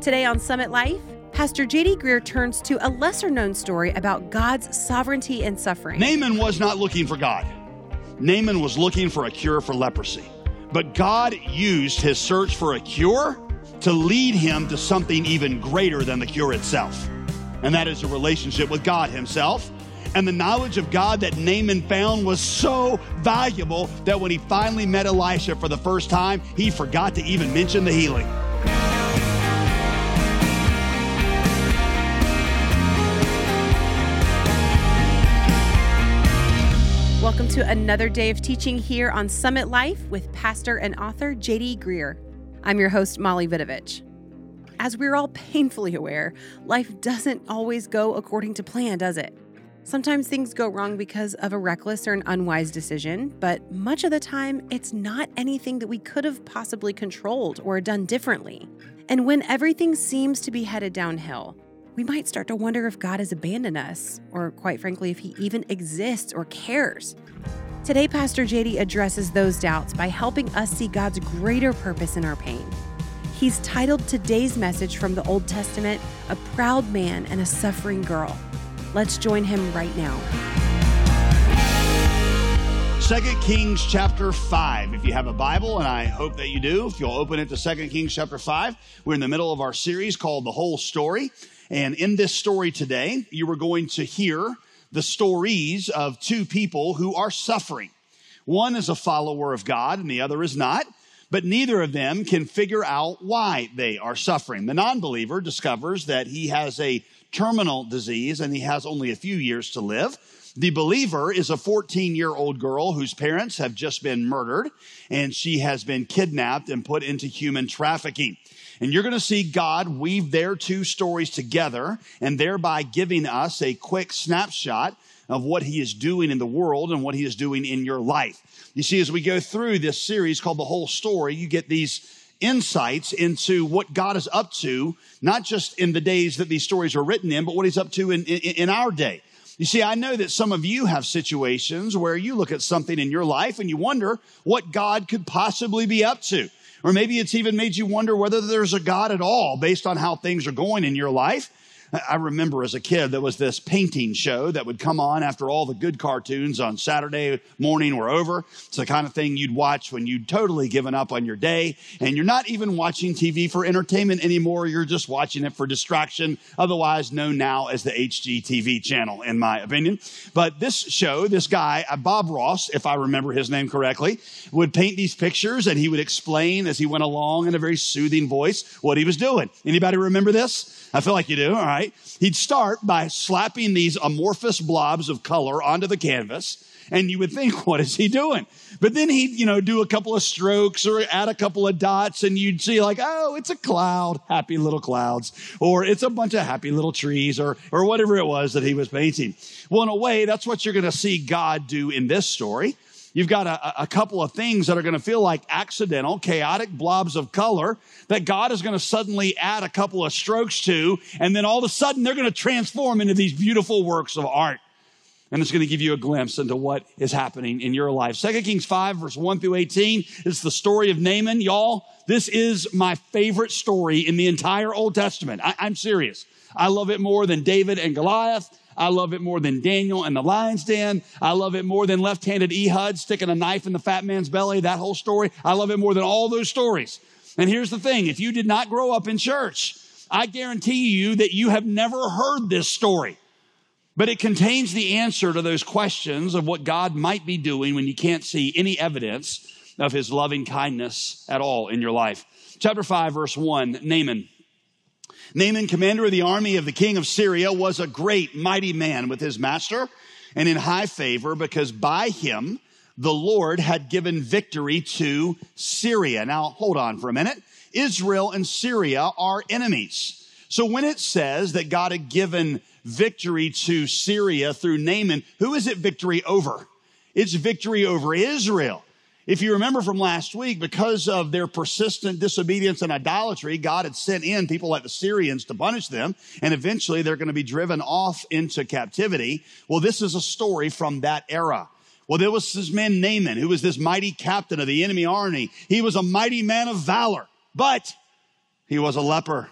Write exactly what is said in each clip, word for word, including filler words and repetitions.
Today on Summit Life, Pastor J D Greear turns to a lesser-known story about God's sovereignty and suffering. Naaman was not looking for God. Naaman was looking for a cure for leprosy. But God used his search for a cure to lead him to something even greater than the cure itself. And that is a relationship with God himself. And the knowledge of God that Naaman found was so valuable that when he finally met Elisha for the first time, he forgot to even mention the healing. Welcome to another day of teaching here on Summit Life with pastor and author J D Greear. I'm your host, Molly Vidovich. As we're all painfully aware, life doesn't always go according to plan, does it? Sometimes things go wrong because of a reckless or an unwise decision, but much of the time, it's not anything that we could have possibly controlled or done differently. And when everything seems to be headed downhill, we might start to wonder if God has abandoned us, or quite frankly, if he even exists or cares. Today, Pastor J D addresses those doubts by helping us see God's greater purpose in our pain. He's titled today's message from the Old Testament, A Proud Man and a Suffering Girl. Let's join him right now. Second Kings chapter five. If you have a Bible, and I hope that you do, if you'll open it to Second Kings chapter five. We're in the middle of our series called The Whole Story. And in this story today, you are going to hear the stories of two people who are suffering. One is a follower of God and the other is not, but neither of them can figure out why they are suffering. The non-believer discovers that he has a terminal disease and he has only a few years to live. The believer is a fourteen-year-old girl whose parents have just been murdered, and she has been kidnapped and put into human trafficking. And you're going to see God weave their two stories together and thereby giving us a quick snapshot of what he is doing in the world and what he is doing in your life. You see, as we go through this series called The Whole Story, you get these insights into what God is up to, not just in the days that these stories are written in, but what he's up to in, in, in our day. You see, I know that some of you have situations where you look at something in your life and you wonder what God could possibly be up to. Or maybe it's even made you wonder whether there's a God at all based on how things are going in your life. I remember as a kid, there was this painting show that would come on after all the good cartoons on Saturday morning were over. It's the kind of thing you'd watch when you'd totally given up on your day. And you're not even watching T V for entertainment anymore. You're just watching it for distraction, otherwise known now as the H G T V channel, in my opinion. But this show, this guy, Bob Ross, if I remember his name correctly, would paint these pictures and he would explain as he went along in a very soothing voice what he was doing. Anybody remember this? I feel like you do. All right. He'd start by slapping these amorphous blobs of color onto the canvas. And you would think, what is he doing? But then he'd, you know, do a couple of strokes or add a couple of dots and you'd see like, oh, it's a cloud, happy little clouds, or it's a bunch of happy little trees or, or whatever it was that he was painting. Well, in a way, that's what you're going to see God do in this story. You've got a, a couple of things that are going to feel like accidental, chaotic blobs of color that God is going to suddenly add a couple of strokes to, and then all of a sudden they're going to transform into these beautiful works of art. And it's going to give you a glimpse into what is happening in your life. Second Kings five, verse one through eighteen is the story of Naaman. Y'all, this is my favorite story in the entire Old Testament. I, I'm serious. I love it more than David and Goliath. I love it more than Daniel and the lion's den. I love it more than left-handed Ehud sticking a knife in the fat man's belly, that whole story. I love it more than all those stories. And here's the thing. If you did not grow up in church, I guarantee you that you have never heard this story. But it contains the answer to those questions of what God might be doing when you can't see any evidence of his loving kindness at all in your life. Chapter five, verse one, Naaman. Naaman, commander of the army of the king of Syria, was a great, mighty man with his master and in high favor because by him the Lord had given victory to Syria. Now, hold on for a minute. Israel and Syria are enemies. So when it says that God had given victory to Syria through Naaman, who is it victory over? It's victory over Israel. If you remember from last week, because of their persistent disobedience and idolatry, God had sent in people like the Syrians to punish them, and eventually they're going to be driven off into captivity. Well, this is a story from that era. Well, there was this man Naaman, who was this mighty captain of the enemy army. He was a mighty man of valor, but he was a leper.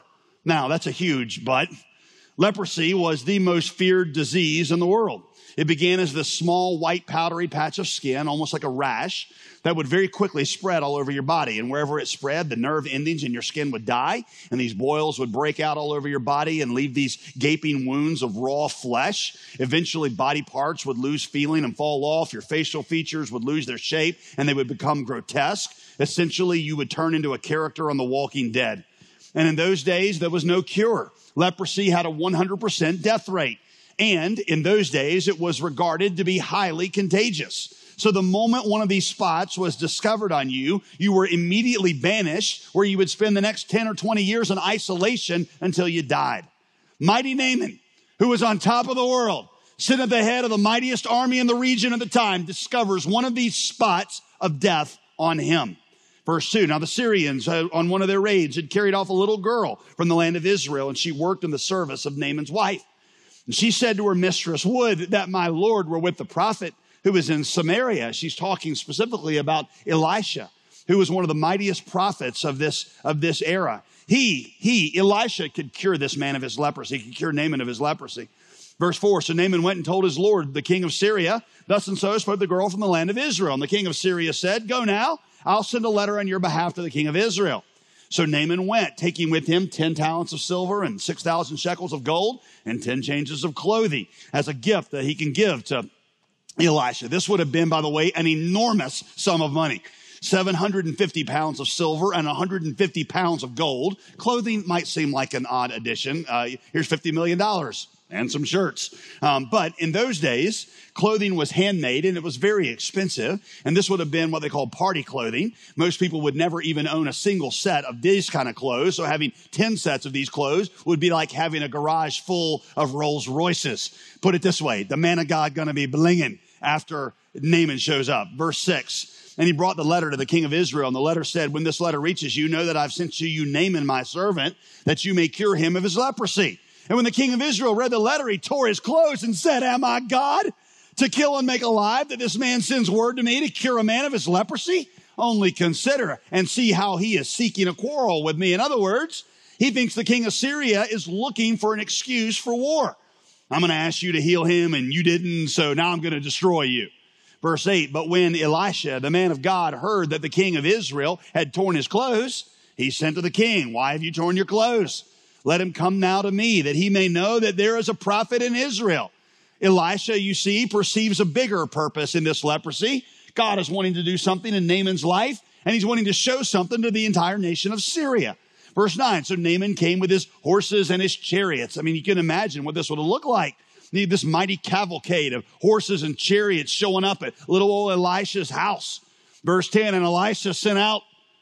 Now, that's a huge but. Leprosy was the most feared disease in the world. It began as this small, white, powdery patch of skin, almost like a rash, that would very quickly spread all over your body. And wherever it spread, the nerve endings in your skin would die, and these boils would break out all over your body and leave these gaping wounds of raw flesh. Eventually, body parts would lose feeling and fall off. Your facial features would lose their shape, and they would become grotesque. Essentially, you would turn into a character on The Walking Dead. And in those days, there was no cure. Leprosy had a one hundred percent death rate. And in those days, it was regarded to be highly contagious. So the moment one of these spots was discovered on you, you were immediately banished, where you would spend the next ten or twenty years in isolation until you died. Mighty Naaman, who was on top of the world, sitting at the head of the mightiest army in the region at the time, discovers one of these spots of death on him. Verse two, now the Syrians, uh, on one of their raids, had carried off a little girl from the land of Israel, and she worked in the service of Naaman's wife. And she said to her mistress, would that my Lord were with the prophet who is in Samaria. She's talking specifically about Elisha, who was one of the mightiest prophets of this, of this era. He, he, Elisha could cure this man of his leprosy. He could cure Naaman of his leprosy. Verse four, so Naaman went and told his Lord, the king of Syria, thus and so spoke the girl from the land of Israel. And the king of Syria said, go now, I'll send a letter on your behalf to the king of Israel. So Naaman went, taking with him ten talents of silver and six thousand shekels of gold and ten changes of clothing as a gift that he can give to Elisha. This would have been, by the way, an enormous sum of money. seven hundred fifty pounds of silver and one hundred fifty pounds of gold. Clothing might seem like an odd addition. Uh, here's fifty million dollars and some shirts. Um, but in those days, clothing was handmade and it was very expensive. And this would have been what they call party clothing. Most people would never even own a single set of these kind of clothes. So having ten sets of these clothes would be like having a garage full of Rolls Royces. Put it this way, the man of God going to be blinging after Naaman shows up. Verse six, and he brought the letter to the king of Israel. And the letter said, when this letter reaches you, know that I've sent to you Naaman, my servant, that you may cure him of his leprosy. And when the king of Israel read the letter, he tore his clothes and said, am I God to kill and make alive, that this man sends word to me to cure a man of his leprosy? Only consider and see how he is seeking a quarrel with me. In other words, he thinks the king of Syria is looking for an excuse for war. I'm going to ask you to heal him and you didn't, so now I'm going to destroy you. Verse eight, but when Elisha, the man of God, heard that the king of Israel had torn his clothes, he sent to the king, why have you torn your clothes? Let him come now to me, that he may know that there is a prophet in Israel. Elisha, you see, perceives a bigger purpose in this leprosy. God is wanting to do something in Naaman's life, and he's wanting to show something to the entire nation of Syria. Verse nine, so Naaman came with his horses and his chariots. I mean, you can imagine what this would have looked like. Need this mighty cavalcade of horses and chariots showing up at little old Elisha's house. Verse ten, and Elisha sent out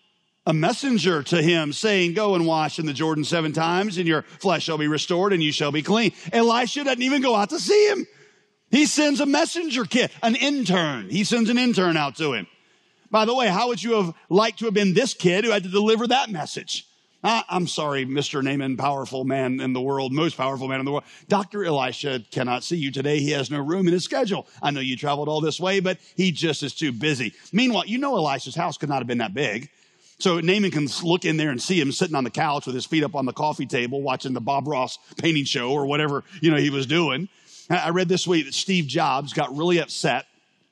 a messenger to him saying, go and wash in the Jordan seven times and your flesh shall be restored and you shall be clean. Elisha doesn't even go out to see him. He sends a messenger kid, an intern. He sends an intern out to him. By the way, how would you have liked to have been this kid who had to deliver that message? Uh, I'm sorry, Mister Naaman, powerful man in the world, most powerful man in the world. Doctor Elisha cannot see you today. He has no room in his schedule. I know you traveled all this way, but he just is too busy. Meanwhile, you know Elisha's house could not have been that big. So Naaman can look in there and see him sitting on the couch with his feet up on the coffee table watching the Bob Ross painting show or whatever, you know, he was doing. I read this week that Steve Jobs got really upset,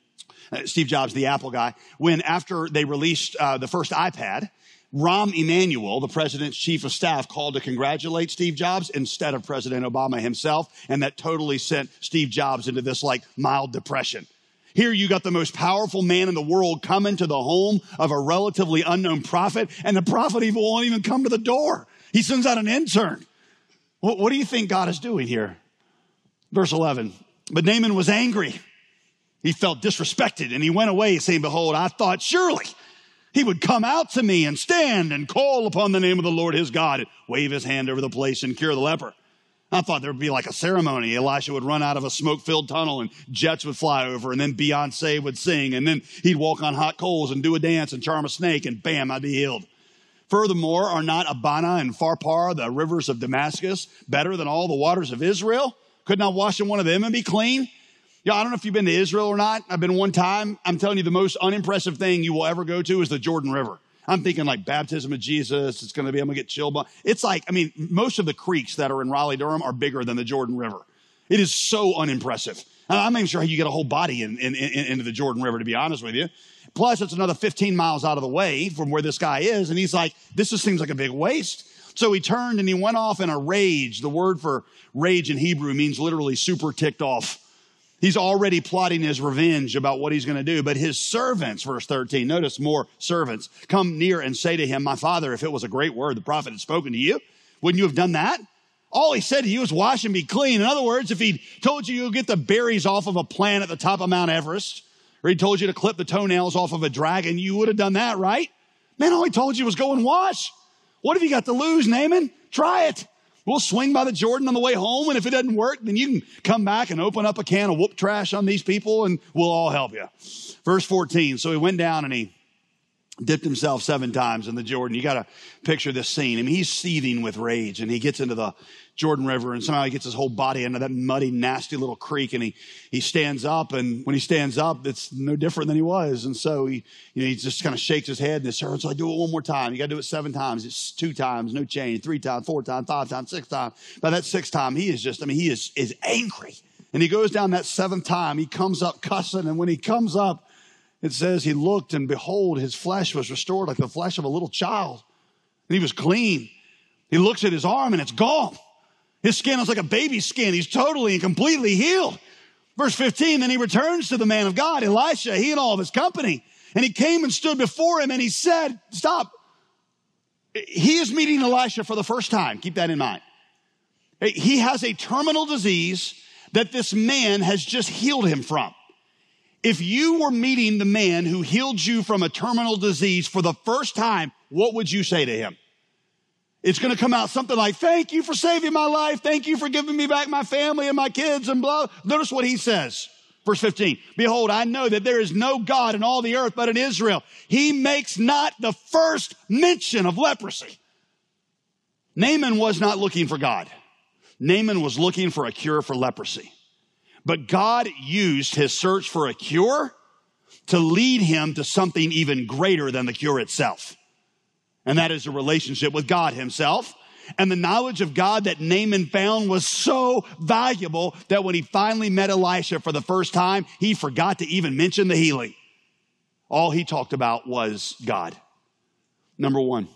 uh, Steve Jobs, the Apple guy, when after they released uh, the first iPad, Rahm Emanuel, the president's chief of staff, called to congratulate Steve Jobs instead of President Obama himself, and that totally sent Steve Jobs into this like mild depression. Here you got the most powerful man in the world coming to the home of a relatively unknown prophet, and the prophet even won't even come to the door. He sends out an intern. What, what do you think God is doing here? Verse eleven, but Naaman was angry. He felt disrespected, and he went away saying, behold, I thought surely he would come out to me and stand and call upon the name of the Lord his God and wave his hand over the place and cure the leper. I thought there would be like a ceremony. Elisha would run out of a smoke-filled tunnel and jets would fly over and then Beyonce would sing and then he'd walk on hot coals and do a dance and charm a snake and bam, I'd be healed. Furthermore, are not Abana and Pharpar, the rivers of Damascus, better than all the waters of Israel? Could not wash in one of them and be clean? Yeah, I don't know if you've been to Israel or not. I've been one time. I'm telling you, the most unimpressive thing you will ever go to is the Jordan River. I'm thinking like baptism of Jesus. It's going to be, I'm going to get chilled. It's like, I mean, most of the creeks that are in Raleigh-Durham are bigger than the Jordan River. It is so unimpressive. I'm not even sure how you get a whole body in, in, in, into the Jordan River, to be honest with you. Plus, it's another fifteen miles out of the way from where this guy is. And he's like, this just seems like a big waste. So he turned and he went off in a rage. The word for rage in Hebrew means literally super ticked off. He's already plotting his revenge about what he's going to do. But his servants, verse thirteen, notice more servants, come near and say to him, my father, if it was a great word the prophet had spoken to you, wouldn't you have done that? All he said to you was wash and be clean. In other words, if he told you you'll get the berries off of a plant at the top of Mount Everest, or he told you to clip the toenails off of a dragon, you would have done that, right? Man, all he told you was go and wash. What have you got to lose, Naaman? Try it. We'll swing by the Jordan on the way home, and if it doesn't work, then you can come back and open up a can of whoop trash on these people, and we'll all help you. Verse fourteen, so he went down and he dipped himself seven times in the Jordan. You got to picture this scene. I mean, he's seething with rage, and he gets into the Jordan River, and somehow he gets his whole body into that muddy, nasty little creek, and he he stands up, and when he stands up, it's no different than he was. And so he, you know, he just kind of shakes his head, and his servant's like, do it one more time. You got to do it seven times. It's two times, no change, three times, four times, five times, six times. By that sixth time, he is just, I mean, he is, is angry. And he goes down that seventh time. He comes up cussing, and when he comes up, it says he looked, and behold, his flesh was restored like the flesh of a little child. And he was clean. He looks at his arm, and it's gone. His skin is like a baby's skin. He's totally and completely healed. Verse fifteen, then he returns to the man of God, Elisha, he and all of his company. And he came and stood before him, and he said, stop. He is meeting Elisha for the first time. Keep that in mind. He has a terminal disease that this man has just healed him from. If you were meeting the man who healed you from a terminal disease for the first time, what would you say to him? It's going to come out something like, thank you for saving my life. Thank you for giving me back my family and my kids and blah. Notice what he says. Verse fifteen, behold, I know that there is no God in all the earth but in Israel. He makes not the first mention of leprosy. Naaman was not looking for God. Naaman was looking for a cure for leprosy. But God used his search for a cure to lead him to something even greater than the cure itself. And that is a relationship with God himself. And the knowledge of God that Naaman found was so valuable that when he finally met Elisha for the first time, he forgot to even mention the healing. All he talked about was God. Number one,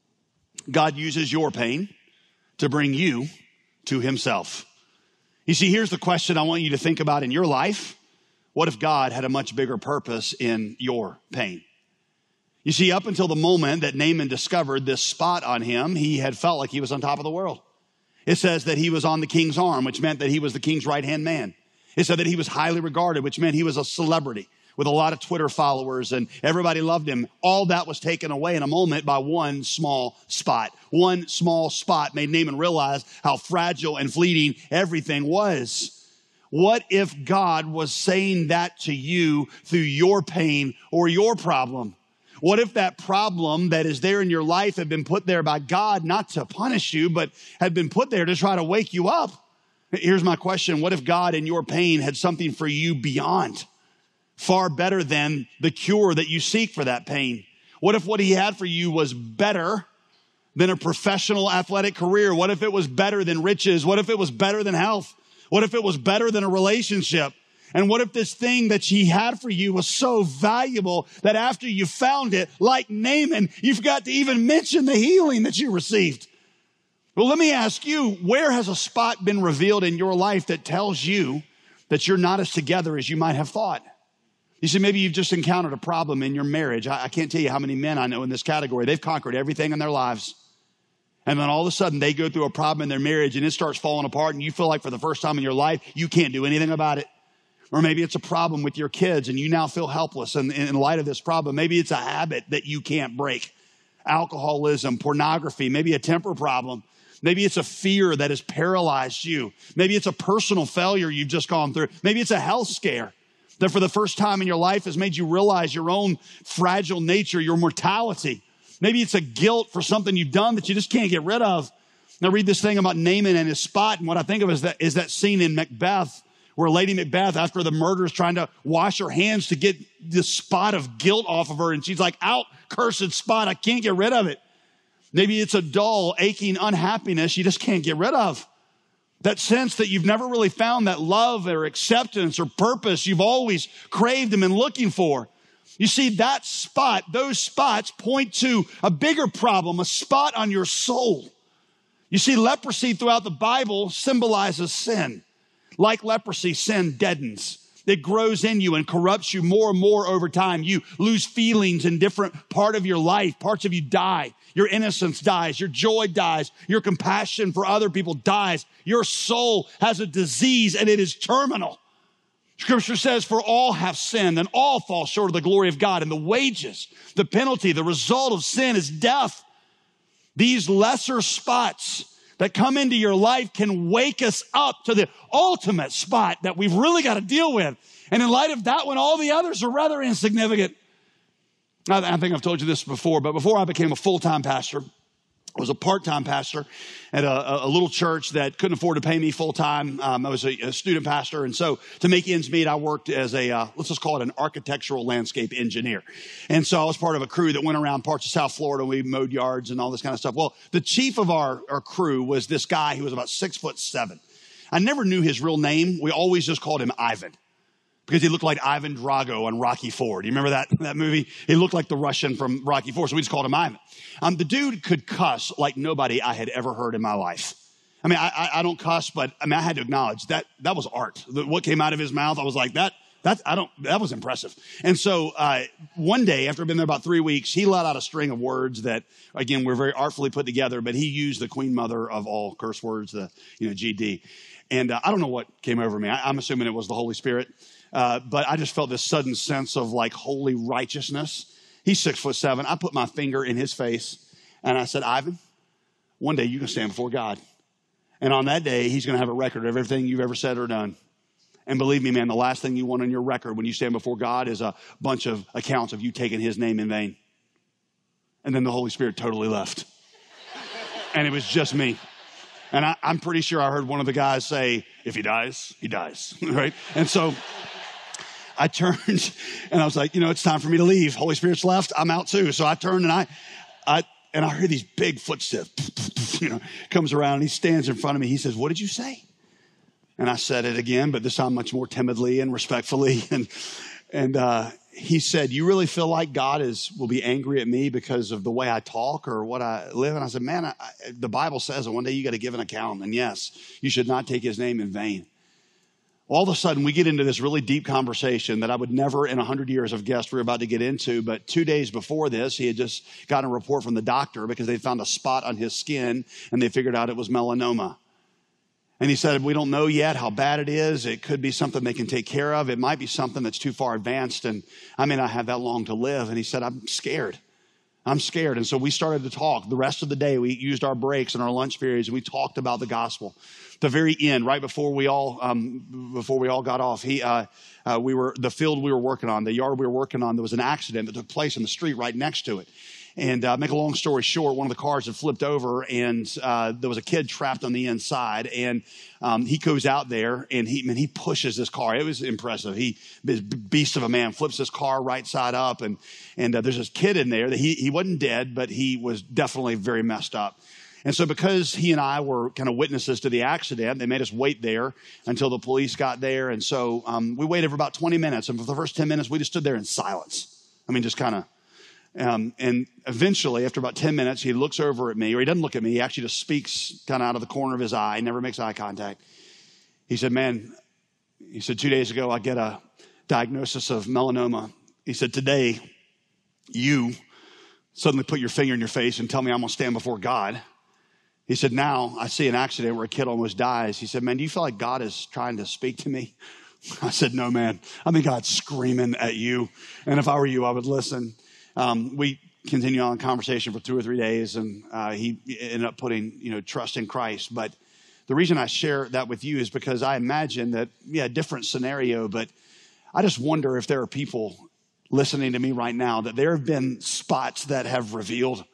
God uses your pain to bring you to himself. You see, here's the question I want you to think about in your life. What if God had a much bigger purpose in your pain? You see, up until the moment that Naaman discovered this spot on him, he had felt like he was on top of the world. It says that he was on the king's arm, which meant that he was the king's right-hand man. It said that he was highly regarded, which meant he was a celebrity with a lot of Twitter followers and everybody loved him. All that was taken away in a moment by one small spot. One small spot made Naaman realize how fragile and fleeting everything was. What if God was saying that to you through your pain or your problem? What if that problem that is there in your life had been put there by God, not to punish you, but had been put there to try to wake you up? Here's my question. What if God in your pain had something for you beyond, far better than the cure that you seek for that pain? What if what he had for you was better than a professional athletic career? What if it was better than riches? What if it was better than health? What if it was better than a relationship? And what if this thing that he had for you was so valuable that after you found it, like Naaman, you forgot to even mention the healing that you received? Well, let me ask you, where has a spot been revealed in your life that tells you that you're not as together as you might have thought? You see, maybe you've just encountered a problem in your marriage. I, I can't tell you how many men I know in this category. They've conquered everything in their lives. And then all of a sudden they go through a problem in their marriage and it starts falling apart and you feel like for the first time in your life, you can't do anything about it. Or maybe it's a problem with your kids and you now feel helpless in, in light of this problem. Maybe it's a habit that you can't break. Alcoholism, pornography, maybe a temper problem. Maybe it's a fear that has paralyzed you. Maybe it's a personal failure you've just gone through. Maybe it's a health scare that for the first time in your life has made you realize your own fragile nature, your mortality. Maybe it's a guilt for something you've done that you just can't get rid of. Now read this thing about Naaman and his spot, and what I think of is that, is that scene in Macbeth where Lady Macbeth, after the murder, is trying to wash her hands to get this spot of guilt off of her. And she's like, out, cursed spot. I can't get rid of it. Maybe it's a dull, aching unhappiness you just can't get rid of. That sense that you've never really found that love or acceptance or purpose you've always craved and been looking for. You see, that spot, those spots point to a bigger problem, a spot on your soul. You see, leprosy throughout the Bible symbolizes sin. Like leprosy, sin deadens. It grows in you and corrupts you more and more over time. You lose feelings in different part of your life. Parts of you die. Your innocence dies. Your joy dies. Your compassion for other people dies. Your soul has a disease and it is terminal. Scripture says, for all have sinned and all fall short of the glory of God. And the wages, the penalty, the result of sin is death. These lesser spots that come into your life can wake us up to the ultimate spot that we've really got to deal with. And in light of that one, all the others are rather insignificant. I think I've told you this before, but before I became a full-time pastor, I was a part-time pastor at a, a little church that couldn't afford to pay me full-time. Um, I was a, a student pastor, and so to make ends meet, I worked as a, uh, let's just call it an architectural landscape engineer. And so I was part of a crew that went around parts of South Florida. We mowed yards and all this kind of stuff. Well, the chief of our, our crew was this guy who was about six foot seven. I never knew his real name. We always just called him Ivan, because he looked like Ivan Drago on Rocky four. Do you remember that, that movie? He looked like the Russian from Rocky four, so we just called him Ivan. Um, the dude could cuss like nobody I had ever heard in my life. I mean, I, I, I don't cuss, but I mean, I had to acknowledge that that was art. The, what came out of his mouth, I was like, that that I don't. That was impressive. And so uh, one day, after I'd been there about three weeks, he let out a string of words that, again, were very artfully put together. But he used the queen mother of all curse words, the you know G D. And uh, I don't know what came over me. I, I'm assuming it was the Holy Spirit. Uh, but I just felt this sudden sense of like holy righteousness. He's six foot seven. I put my finger in his face and I said, Ivan, one day you can stand before God. And on that day, he's going to have a record of everything you've ever said or done. And believe me, man, the last thing you want on your record when you stand before God is a bunch of accounts of you taking his name in vain. And then the Holy Spirit totally left. And it was just me. And I, I'm pretty sure I heard one of the guys say, if he dies, he dies, right? And so I turned and I was like, you know, it's time for me to leave. Holy Spirit's left. I'm out too. So I turned and I, I, and I heard these big footsteps, you know, comes around and he stands in front of me. He says, what did you say? And I said it again, but this time much more timidly and respectfully. And, and, uh, he said, you really feel like God is, will be angry at me because of the way I talk or what I live? And I said, man, I, I, the Bible says that one day you got to give an account. And yes, you should not take his name in vain. All of a sudden, we get into this really deep conversation that I would never in a hundred years have guessed we were about to get into. But two days before this, he had just gotten a report from the doctor because they found a spot on his skin and they figured out it was melanoma. And he said, we don't know yet how bad it is. It could be something they can take care of. It might be something that's too far advanced. And I may not have that long to live. And he said, I'm scared. I'm scared. And so we started to talk. The rest of the day, we used our breaks and our lunch periods, and we talked about the gospel. The very end, right before we all, um, before we all got off, he, uh, uh, we were, the field we were working on, the yard we were working on, there was an accident that took place in the street right next to it. And uh, make a long story short, one of the cars had flipped over and uh, there was a kid trapped on the inside. And um, he goes out there and he, man, he pushes this car. It was impressive. He, this beast of a man, flips this car right side up. And, and uh, there's this kid in there that he, he wasn't dead, but he was definitely very messed up. And so because he and I were kind of witnesses to the accident, they made us wait there until the police got there. And so um, we waited for about twenty minutes. And for the first ten minutes, we just stood there in silence. I mean, just kind of. Um, and eventually, after about ten minutes, he looks over at me, or he doesn't look at me. He actually just speaks kind of out of the corner of his eye, never makes eye contact. He said, man, he said, two days ago, I get a diagnosis of melanoma. He said, today, you suddenly put your finger in your face and tell me I'm going to stand before God. He said, now I see an accident where a kid almost dies. He said, man, do you feel like God is trying to speak to me? I said, no, man. I think God's screaming at you. And if I were you, I would listen. Um, we continued on the conversation for two or three days, and uh, he ended up putting, you know, trust in Christ. But the reason I share that with you is because I imagine that, yeah, different scenario, but I just wonder if there are people listening to me right now that there have been spots that have revealed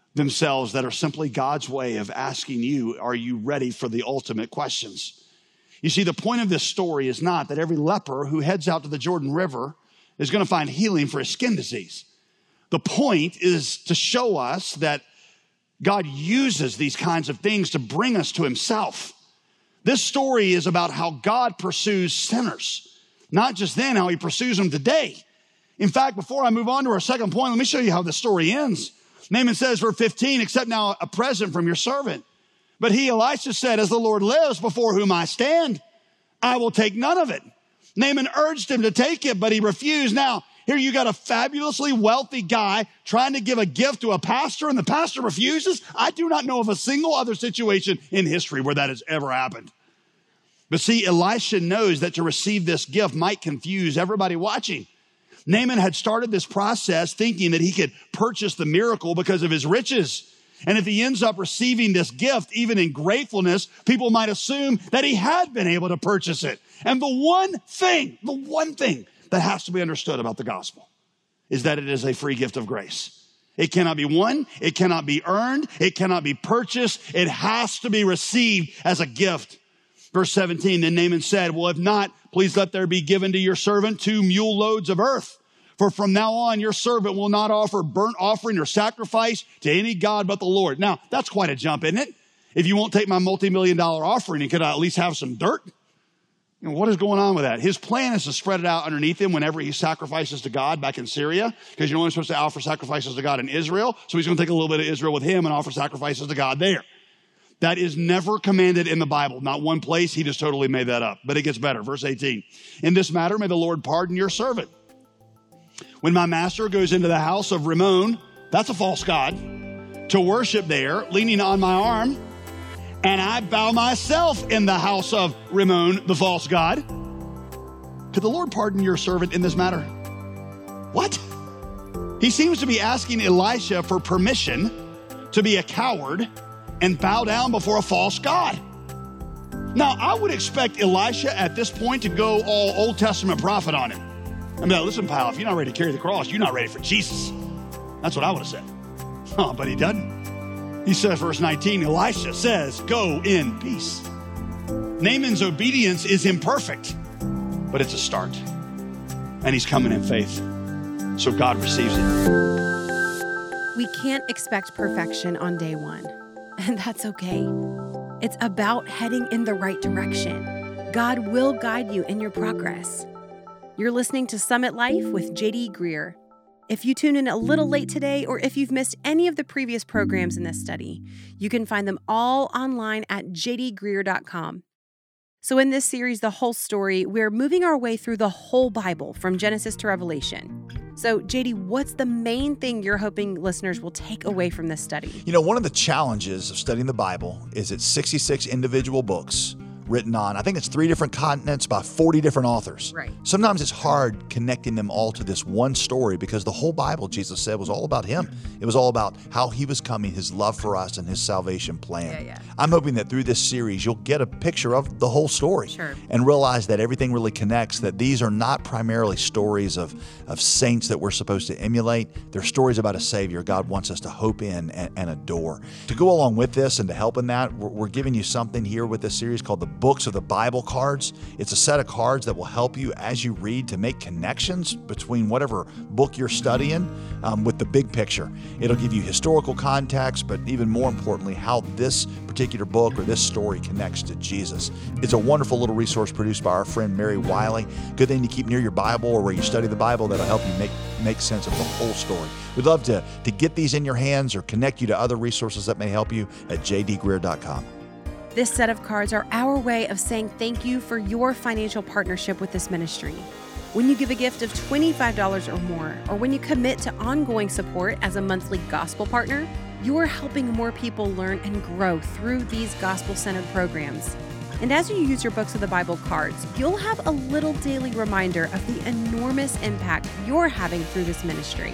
themselves that are simply God's way of asking you, are you ready for the ultimate questions? You see, the point of this story is not that every leper who heads out to the Jordan River is going to find healing for his skin disease. The point is to show us that God uses these kinds of things to bring us to himself. This story is about how God pursues sinners, not just then, how he pursues them today. In fact, before I move on to our second point, let me show you how the story ends. Naaman says, verse fifteen, accept now a present from your servant. But he, Elisha, said, as the Lord lives before whom I stand, I will take none of it. Naaman urged him to take it, but he refused. Now, here you got a fabulously wealthy guy trying to give a gift to a pastor, and the pastor refuses. I do not know of a single other situation in history where that has ever happened. But see, Elisha knows that to receive this gift might confuse everybody watching. Naaman had started this process thinking that he could purchase the miracle because of his riches. And if he ends up receiving this gift, even in gratefulness, people might assume that he had been able to purchase it. And the one thing, the one thing that has to be understood about the gospel is that it is a free gift of grace. It cannot be won. It cannot be earned. It cannot be purchased. It has to be received as a gift. Verse seventeen, then Naaman said, well, if not, please let there be given to your servant two mule loads of earth. For from now on, your servant will not offer burnt offering or sacrifice to any God but the Lord. Now, that's quite a jump, isn't it? If you won't take my multi-million dollar offering, and could I at least have some dirt? You know, what is going on with that? His plan is to spread it out underneath him whenever he sacrifices to God back in Syria, because you're only supposed to offer sacrifices to God in Israel. So he's going to take a little bit of Israel with him and offer sacrifices to God there. That is never commanded in the Bible. Not one place. He just totally made that up. But it gets better. Verse eighteen. In this matter, may the Lord pardon your servant. When my master goes into the house of Rimmon, that's a false god, to worship there, leaning on my arm, and I bow myself in the house of Rimmon, the false god, could the Lord pardon your servant in this matter? What? He seems to be asking Elisha for permission to be a coward and bow down before a false god. Now, I would expect Elisha at this point to go all Old Testament prophet on him. I mean, listen, pal, if you're not ready to carry the cross, you're not ready for Jesus. That's what I would have said. Oh, but he doesn't. He says, verse nineteen, Elisha says, go in peace. Naaman's obedience is imperfect, but it's a start. And he's coming in faith. So God receives it. We can't expect perfection on day one, and that's okay. It's about heading in the right direction. God will guide you in your progress. You're listening to Summit Life with J D Greear. If you tune in a little late today, or if you've missed any of the previous programs in this study, you can find them all online at j d greear dot com. So in this series, The Whole Story, we're moving our way through the whole Bible from Genesis to Revelation. So J D, what's the main thing you're hoping listeners will take away from this study? You know, one of the challenges of studying the Bible is it's sixty-six individual books written on, I think it's three different continents by forty different authors. Right. Sometimes it's hard connecting them all to this one story because the whole Bible, Jesus said, was all about him. It was all about how he was coming, his love for us, and his salvation plan. Yeah, yeah. I'm hoping that through this series, you'll get a picture of the whole story. Sure. And realize that everything really connects, that these are not primarily stories of, of saints that we're supposed to emulate. They're stories about a Savior God wants us to hope in and, and adore. To go along with this and to help in that, we're, we're giving you something here with this series called the Books of the Bible Cards. It's a set of cards that will help you as you read to make connections between whatever book you're studying um, with the big picture. It'll give you historical context, but even more importantly, how this particular book or this story connects to Jesus. It's a wonderful little resource produced by our friend Mary Wiley. Good thing to keep near your Bible or where you study the Bible. That'll help you make, make sense of the whole story. We'd love to, to get these in your hands or connect you to other resources that may help you at j d greear dot com. This set of cards are our way of saying thank you for your financial partnership with this ministry. When you give a gift of twenty-five dollars or more, or when you commit to ongoing support as a monthly gospel partner, you're helping more people learn and grow through these gospel-centered programs. And as you use your Books of the Bible cards, you'll have a little daily reminder of the enormous impact you're having through this ministry.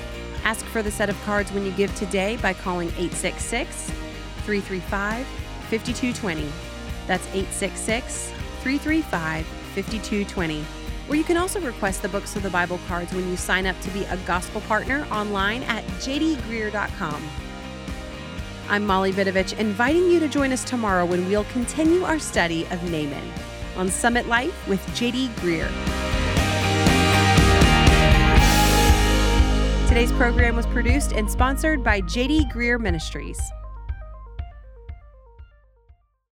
Ask for the set of cards when you give today by calling eight six six, three three five, five two two zero. That's eight six six, three three five, five two two zero. Or you can also request the Books of the Bible cards when you sign up to be a gospel partner online at j d greear dot com. I'm Molly Vidovich, inviting you to join us tomorrow when we'll continue our study of Naaman on Summit Life with J D Greear. Today's program was produced and sponsored by J D Greear Ministries.